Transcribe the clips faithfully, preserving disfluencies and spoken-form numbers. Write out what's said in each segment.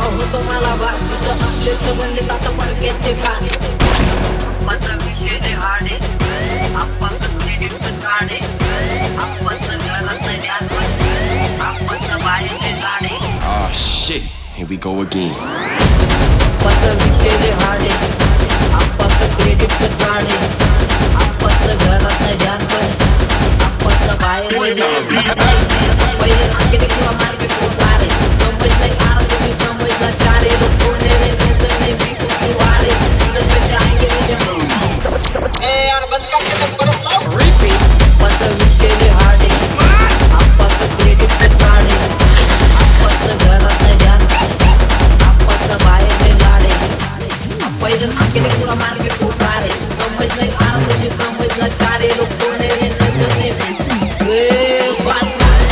होतो मला वास इथं आपले सबंध आता परक्याचे कास आप्पाचा विषय लय हाडे आप्पाचं क्रेडिटचं काढे आप्पाचं घराचं ध्यान आप्पाचं बाहेरचे लाडे. Oh shit, here we go again. आप्पाचा विषय लय हाडे आप्पाचं क्रेडिटचं काढे आप्पाचं घराचं ध्यान आप्पाचं बाहेरचे लाडे. पहिले आकडे किंवा मार्केट उतारे समज नाही आरोग्य समजला चारे लोक कोणे रे नजर नाही मी कुठे वारे नजर कसे आगे ए यार बस का के परत लाव रिपीट. आप्पाचा विषय लय हाडे आप्पाचं क्रेडिटचं काढे आप्पाचं घराचं ध्यान आप्पाचं बाहेरचे लाडे. पहिले आकडे किंवा मार्केट उतारे समज नाही आरोग्य समजला चारे लोक कोणे रे नजर नाही ए बस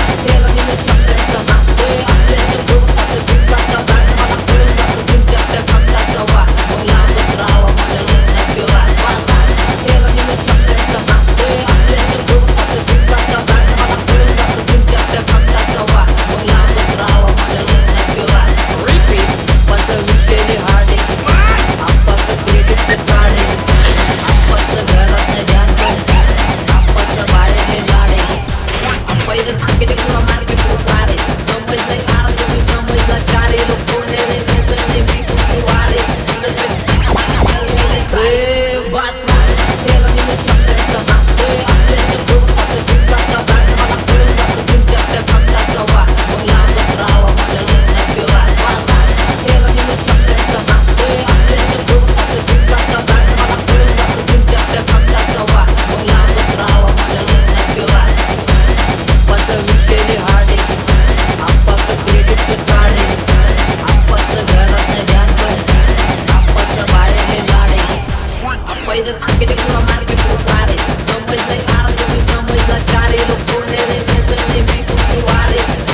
आकडे किंवा मार्केट उतारे समज नाही आरोग्य समजला चारे लोक कोणे रे नजर नाही मी कुठे वारे